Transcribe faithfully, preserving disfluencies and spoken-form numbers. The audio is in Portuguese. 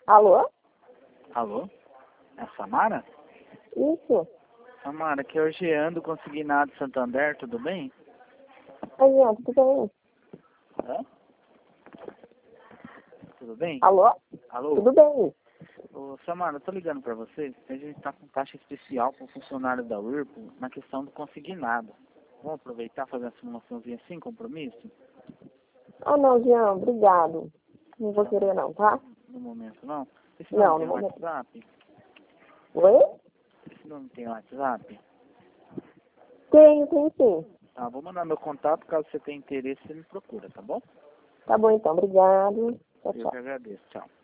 Alô? Alô? É a Samara? Isso. Samara, aqui é o Jean do Consignado Santander, tudo bem? Oi, Jean, tudo bem? Hã? Tudo bem? Alô? Alô? Tudo bem. Ô, Samara, eu tô ligando pra você, a gente tá com taxa especial para funcionário da Whirlpool na questão do consignado. Vamos aproveitar e fazer uma simulaçãozinha sem compromisso? Ah, não, Jean, obrigado. Não vou querer não, tá? No momento não? Esse Não, nome tem no momento. WhatsApp? Oi? Esse nome tem WhatsApp? Tenho, tenho sim. Tá, vou mandar meu contato, caso você tenha interesse, você me procura, tá bom? Tá bom então, obrigado. Tchau, Eu tchau. que agradeço, tchau.